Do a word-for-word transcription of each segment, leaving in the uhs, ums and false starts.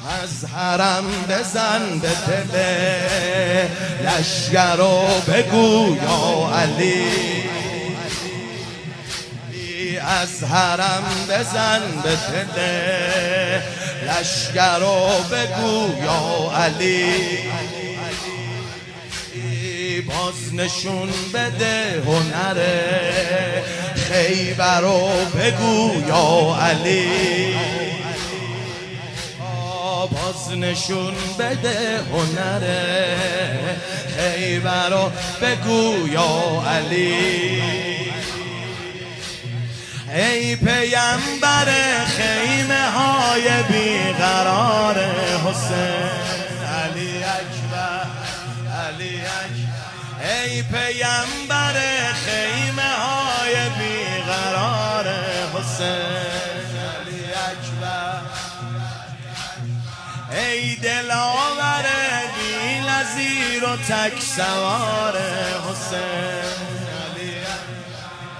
از حرم بزن به دل لشگر و بگو یا علی، از حرم بزن به دل لشگر و بگو یا علی، باز نشون بده هنر خیبر و بگو یا علی، باز نشون بده هنر خیبر و بگو یا علی. ای پیامبر خیمه های بیقرار حسین علی اکبر علی اکبر، ای پیامبر خیمه های بیقرار حسین علی اکبر، ای دلاور بی نظیر و تک سوار حسین علی اکبر،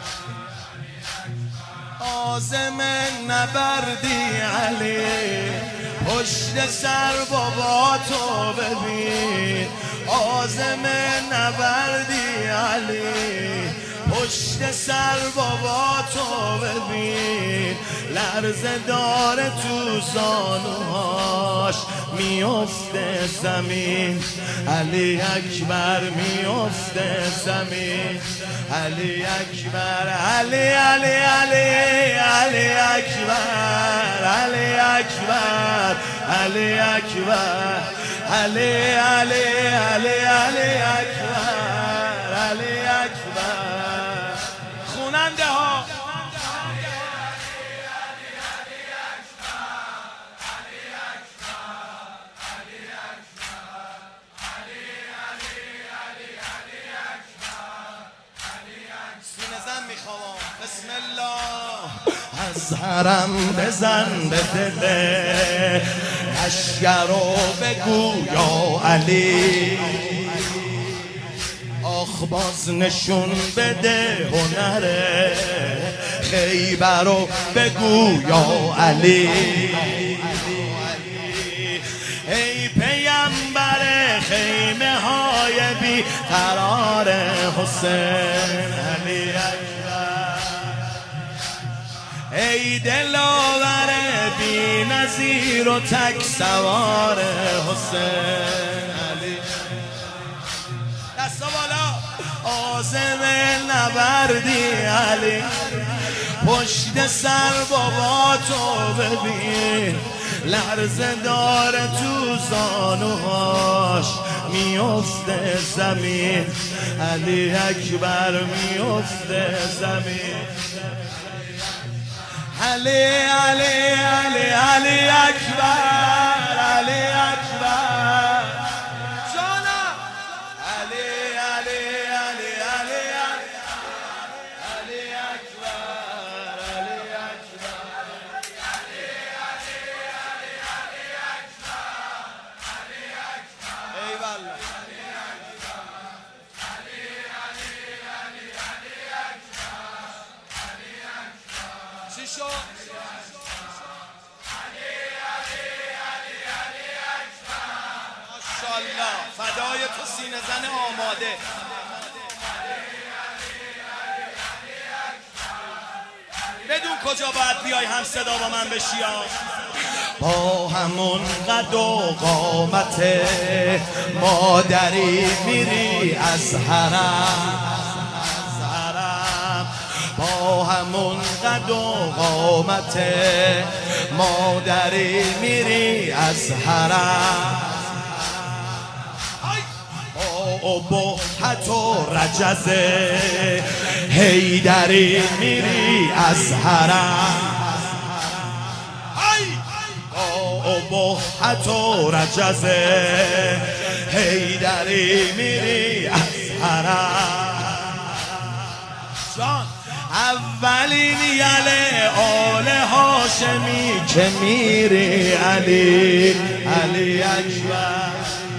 عازم نبردی علی، پشت سر بابا تو ببین، عازم نبردی علی، پشت سر بابا تو ببین، لرزه داره تو زانوهاش میفته زمین، علی اکبر میفته زمین، علی اکبر علی علی علی علی اکبر علی اکبر علی اکبر علی علی علی علی اکبر علی اکبر. خوننده ها بسم الله. از حرم بزن به دل لشگر و بگو یا علی، آخ باز نشون بده هنر خیبر و بگو یا علی، ای پیامبر خیمه های بی قرار حسین علی اکبر، ای دلاور بی نظیر و تک سوار حسین علی، دستا بالا، عازم نبردی علی، پشت سر بابا تو ببین، لرزه داره تو زانوهاش میفته زمین، علی اکبر میفته زمین، علی علی علی علی اکبر علی اکبر جانا، علی علی علی علی علی اکبر علی اکبر علی علی علی علی اکبر علی اکبر، ای والله علی علی علی علی علی اکبر علی اکبر. چی شد؟ ماشاءالله فدای تو سینه زن آماده. بدون کجا باید بیای هم صدا با من بشی، با همون قد و قامت مادری میری از حرم، با همون قد و قامت مادری میری از حرم، با ابهت و رجز حیدری میری از حرم، با ابهت و رجز حیدری میری از حرم. اولین یل آل هاشمی که میری علی علی اکبر،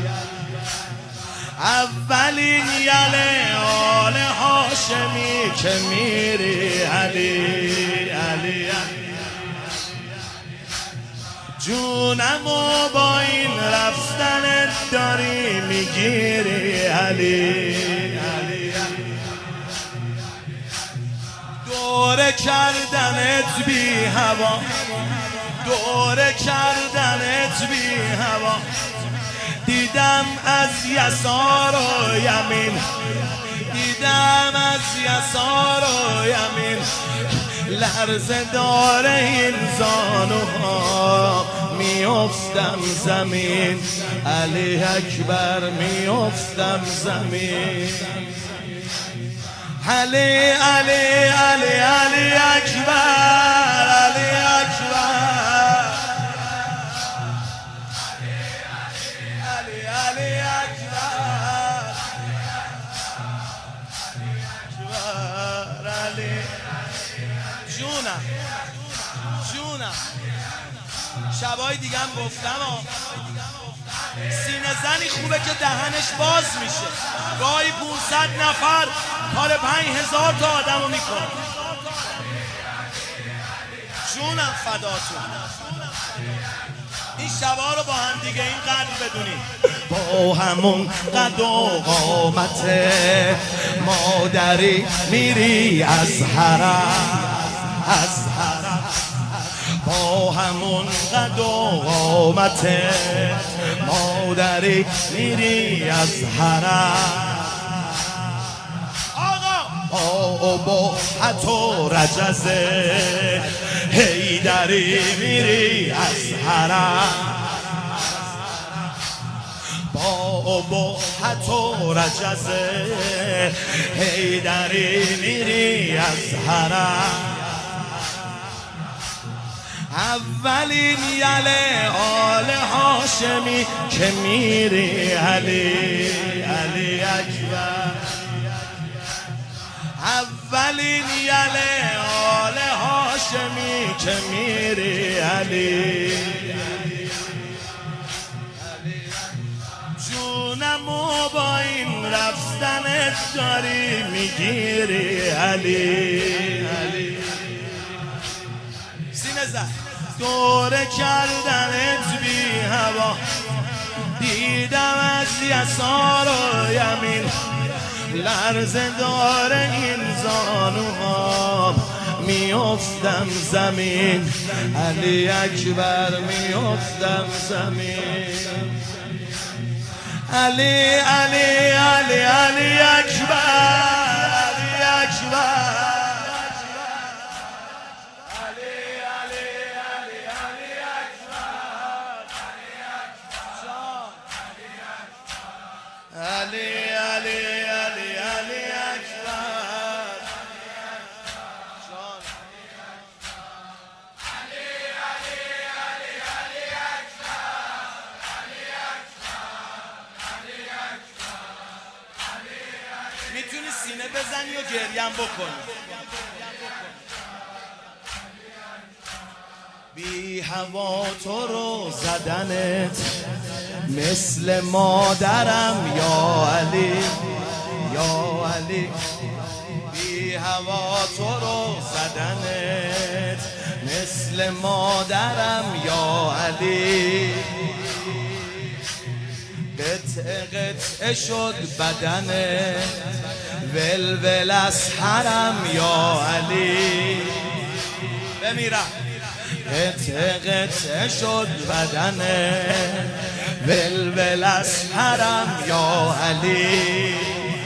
اولین یل آل هاشمی که میری علی علی اکبر، جونم و با این رفتن داری میگیری علی. دوره کردنت بی هوا، دوره کردنت بی هوا، دیدم از یسار و یمین، دیدم از یسار و یمین، لرزه داره این زانوها، میافتم زمین علی اکبر، میافتم زمین. علی علی علی علی اکبر، علی اکبر، علی علی اکبر، علی جونم جونم. شبای دیگه هم گفتم ها، سینه زنی خوبه که دهنش باز میشه، گاهی پونصد نفر کار پنج هزار تا آدم رو میکنه. جونم فداتون. این شبا رو با هم دیگه این قدر بدونیم، با همون قد و قامت مادری میری از حرم، از حرم، با همون قد و قامت مادری میری از حرم. آقا با حتی رجزه هیدری میری از حرم، با با حتی رجزه هیدری میری از حرم. اولین یله آل هاشمی که میری علی، علی اکبر، اولین یله آل هاشمی که میری علی. جونم و با این رفتنت داری میگیری علی، علی. سینه زد دوره کردنت بی هوا، دیدم از یسار و یمین، لرزه داره این زانوهام، میافتم زمین علی اکبر، میافتم زمین. علی علی علی علی اکبر، علی اکبر، علی علی علی علی اکبر، علی علی علی علی اکبر جان. علی علی علی علی اکبر، علی اکبر. میتونی سینه بزنی و گریم بکنی. بی هوا تو رو زدنت مثل مادرم یا علی، یا علی. بی هوا تو رو زدنت مثل مادرم یا علی. قطعه قطعه شد بدنت ولول از حرم یا علی. بمیرم. قطعه قطعه شد بدنت ولول از حرم یا علی.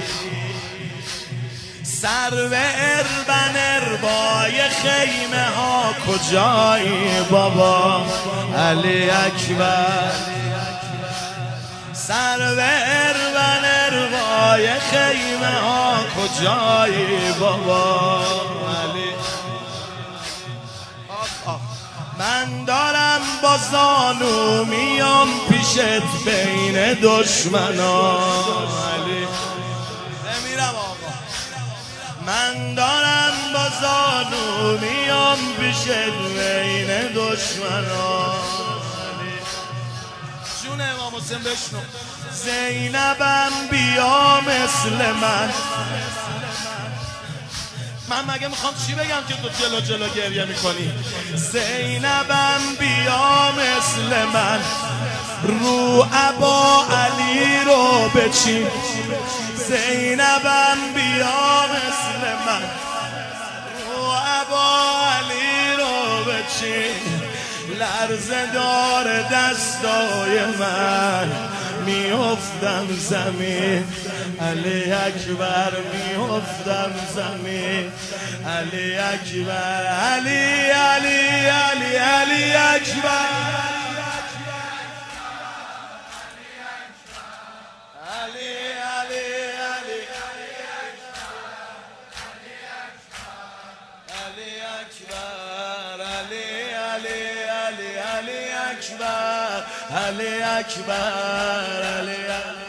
سر و اربن اربای خیمه ها کجایی بابا علی اکبر. سر و اربن اربای خیمه ها کجایی بابا علی. من دارم با زانو میام پیشت بین دشمنان علی. نمیرم آقا. من دارم با زانو میام پیشت بین دشمنان علی. جون امام حسین بشنو. زینبم بیا مثل من، من مگه میخوام چی بگم که تو جلو جلو گریه میکنی؟ زینبم بیا مثل من رو ابا علی رو بچین، زینبم بیا مثل من رو ابا علی رو بچین، لرزه دار دستای من میافتم زمین، علی اکبر میافتم زمین، علی اکبر، علی علی علی علی اکبر، علی علی علی علی اکبر، علی علی علی علی اکبر، علی اکبر، علی علی